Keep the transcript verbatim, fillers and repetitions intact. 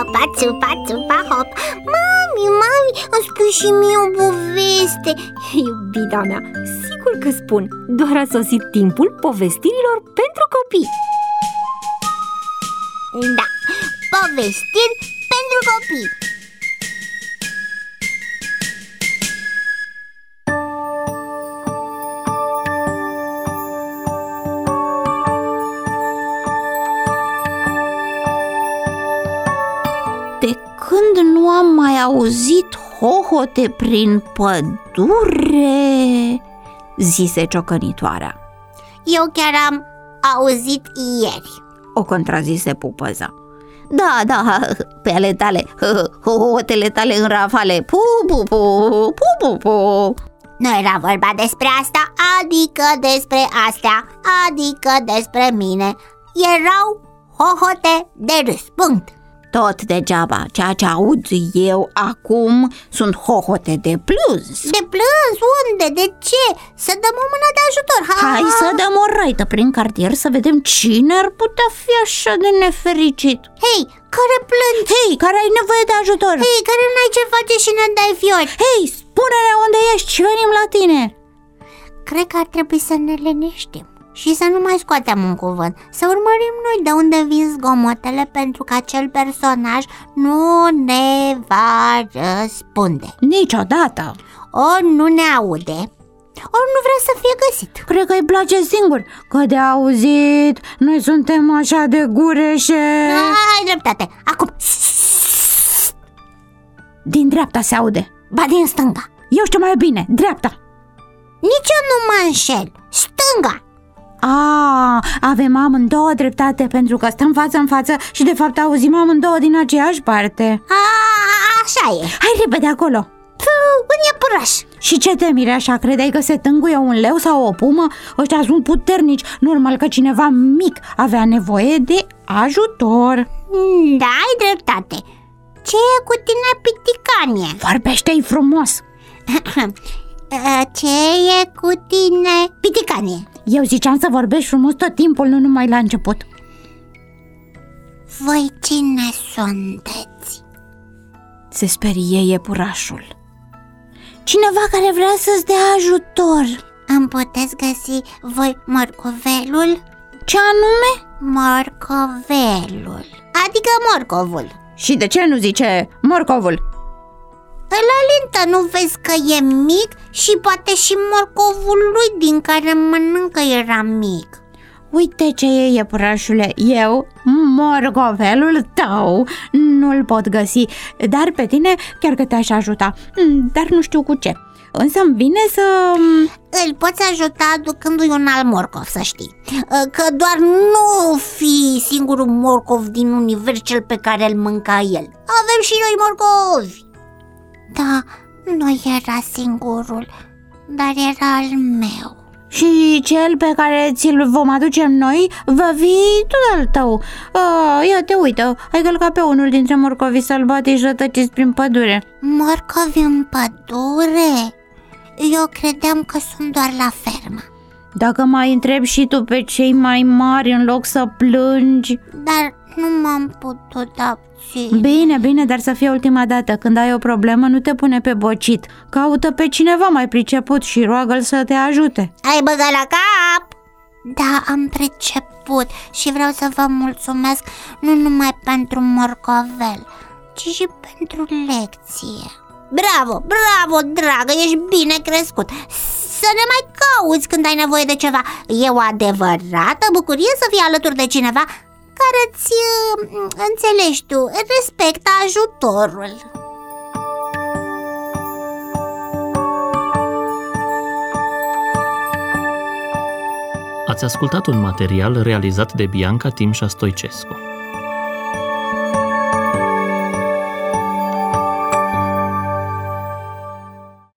țupa, țupa, țupa, hop. Mami, mami, îmi spui și mie o poveste. Iubita mea, sigur că spun. Doar a sosit timpul povestirilor pentru copii. Da, povestiri pentru copii. De când nu am mai auzit hohote prin pădure, zise ciocănitoarea. Eu chiar am auzit ieri, o contrazise Pupăza. Da, da, pe ale tale, hohotele tale în rafale, pu, pu, pu, pu, pu, pu. Nu era vorba despre asta, adică despre astea, adică despre mine. Erau hohote de râs, punct. Tot degeaba, ceea ce aud eu acum sunt hohote de plâns. De plâns? Unde? De ce? Să dăm o mână de ajutor. Ha, Hai ha. să dăm o raită prin cartier să vedem cine ar putea fi așa de nefericit. Hei, care plângi? Hei, care ai nevoie de ajutor? Hei, care n-ai ce face și ne dai fiori? Hei, spune-ne unde ești și venim la tine. Cred că ar trebui să ne liniștim și să nu mai scoatem un cuvânt, să urmărim noi de unde vin zgomotele, pentru că acel personaj nu ne va răspunde. Niciodată. Ori nu ne aude, ori nu vrea să fie găsit. Cred că îi place singur, că de auzit noi suntem așa de gureșe. Ai dreptate, acum. Din dreapta se aude. Ba din stânga. Eu știu mai bine, dreapta. Nici eu nu mă înșel, stânga. A, avem amândouă dreptate, pentru că stăm față în față și de fapt auzim amândouă din aceeași parte. A, așa e. Hai repede acolo. Puh, un iepuraș. Și ce te miri așa? Credeai că se tânguie un leu sau o pumă? Ăștia sunt puternici. Normal că cineva mic avea nevoie de ajutor. Da, ai dreptate. Ce e cu tine, piticanie? Vorbește-i frumos. Ce e cu tine, piticanie? Eu ziceam să vorbești frumos tot timpul, nu numai la început. Voi cine sunteți? Se sperie iepurașul. Cineva care vrea să-ți dea ajutor. Îmi puteți găsi voi morcovelul? Ce anume? Morcovelul, adică morcovul. Și de ce nu zice morcovul? La lintă nu vezi că e mic și poate și morcovul lui din care mănâncă era mic. Uite ce e, iepurașule, eu, morcovelul tău, nu-l pot găsi, dar pe tine chiar că te-aș ajuta, dar nu știu cu ce. Însă îmi vine să... Îl poți ajuta aducându-i un alt morcov, să știi. Că doar nu fi singurul morcov din univers cel pe care îl mânca el. Avem și noi morcovi. Da, nu era singurul, dar era al meu. Și cel pe care ți-l vom aduce noi va fi tot al tău. A, ia te uită, ai călcat pe unul dintre morcovii sălbatici rătăciți prin pădure. Morcovi în pădure? Eu credeam că sunt doar la fermă. Dacă mai întrebi și tu pe cei mai mari în loc să plângi... Dar nu m-am putut abține. Bine, bine, dar să fie ultima dată. Când ai o problemă, nu te pune pe bocit. Caută pe cineva mai priceput și roagă-l să te ajute. Ai băgat la cap? Da, am priceput și vreau să vă mulțumesc nu numai pentru morcovel, ci și pentru lecție. Bravo, bravo, dragă, ești bine crescut. Să ne mai cauți când ai nevoie de ceva. E o adevărată bucurie să fii alături de cineva care îți, înțelegi tu, respectă ajutorul. Ați ascultat un material realizat de Bianca Timșa Stoicescu.